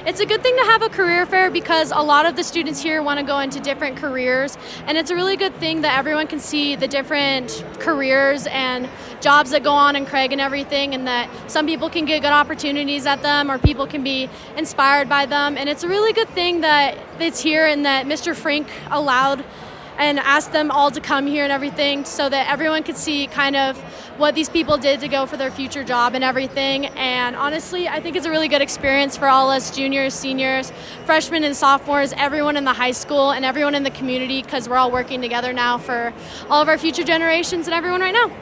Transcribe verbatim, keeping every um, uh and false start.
It's a good thing to have a career fair because a lot of the students here want to go into different careers, and it's a really good thing that everyone can see the different careers and jobs that go on in Craig and everything, and that some people can get good opportunities at them or people can be inspired by them. And it's a really good thing that it's here and that Mister Frank allowed and asked them all to come here and everything so that everyone could see kind of what these people did to go for their future job and everything. And honestly, I think it's a really good experience for all us juniors, seniors, freshmen and sophomores, everyone in the high school and everyone in the community, because we're all working together now for all of our future generations and everyone right now.